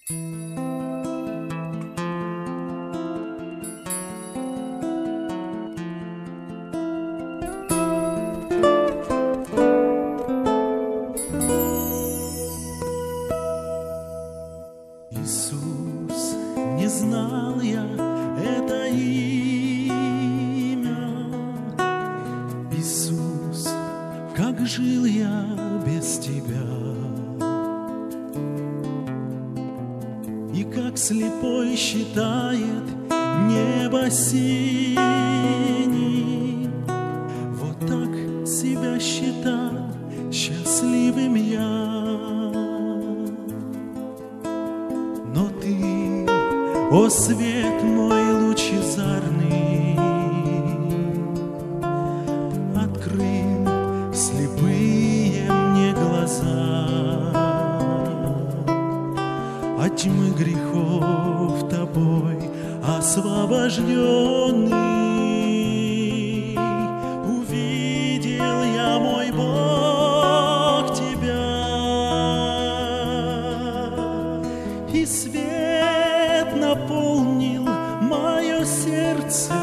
Иисус, не знал я это имя. Иисус, как жил я без Тебя. И как слепой считает небо синим, вот так себя считал счастливым я. Но Ты, о свет мой лучезарный, открыл слепые мне глаза. От тьмы грехов Тобой освобожденный, увидел я, мой Бог, Тебя. И свет наполнил мое сердце,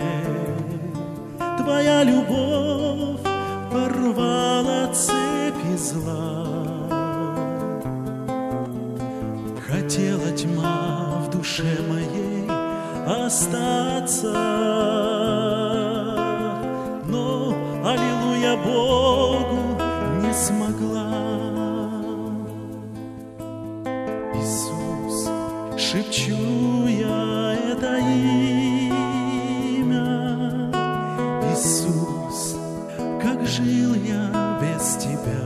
Твоя любовь порвала цепи зла. Хотела тьма в душе моей остаться, но, аллилуйя, Богу не смогла. Иисус, шепчу я это имя. Иисус, как жил я без Тебя.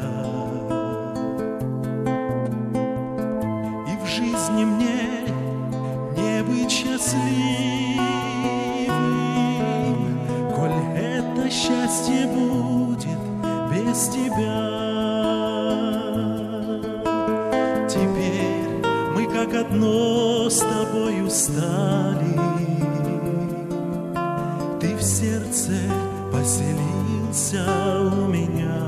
Жизни мне не быть счастливым, коль это счастье будет без Тебя. Теперь мы как одно с Тобою стали, Ты в сердце поселился у меня.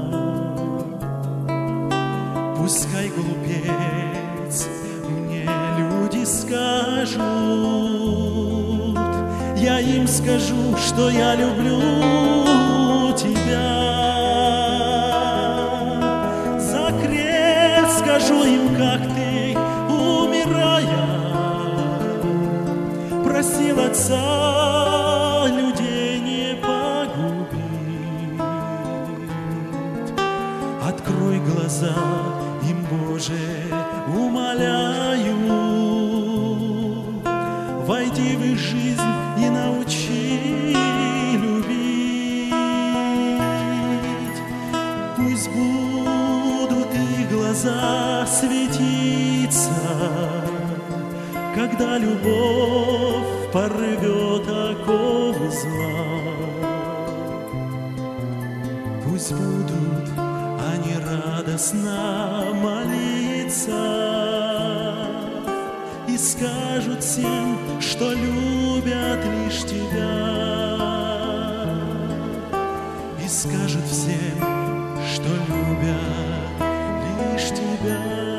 Пускай глупец мне люди скажут, я им скажу, что я люблю Тебя. За крест скажу им, как Ты, умирая, просил Отца людей не погубить. Открой глаза им, Боже, умоляю, войди в их жизнь и научи любить. Пусть будут их глаза светиться, когда любовь порвет оковы зла. Пусть будут они радостно молиться и скажут всем, что любят лишь Тебя. И скажут всем, что любят лишь Тебя.